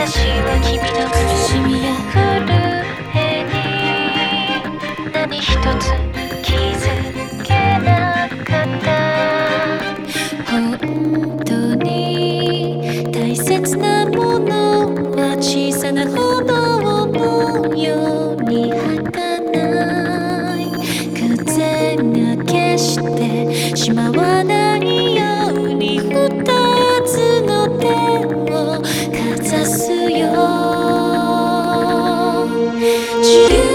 私は君の苦しみや震えに何一つ気づけなかった本当に大切なものは小さな歩道のように儚い風が消してしまわないように二つの手をかざすよ自由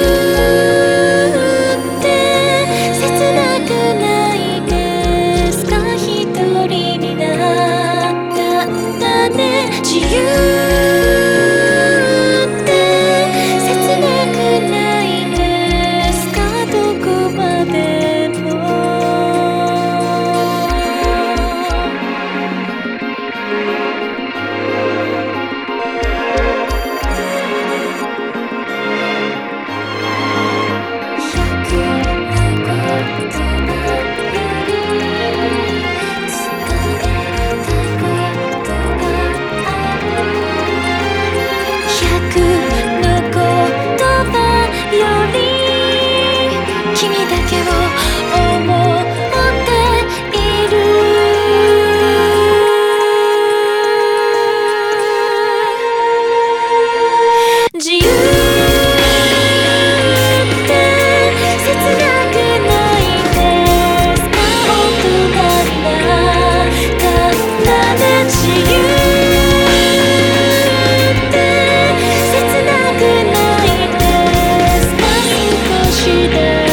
って切なくないですか一人になったんだね自由って切なくないですかどこまでも君だけを思っている自由って切なくないですか本当がいなかったね自由って切なくないですか少しで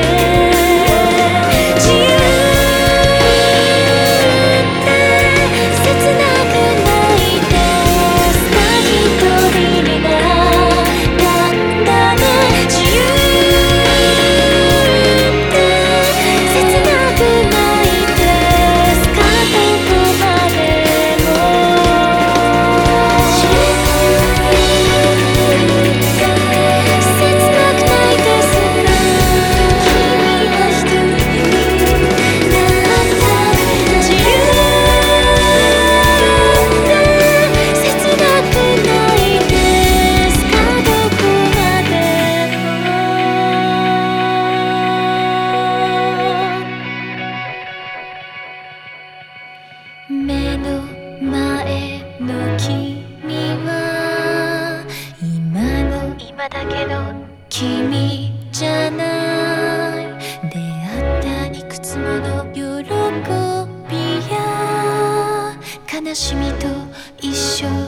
目の前の君は今だけの君じゃない出会ったいくつもの喜びや悲しみと一緒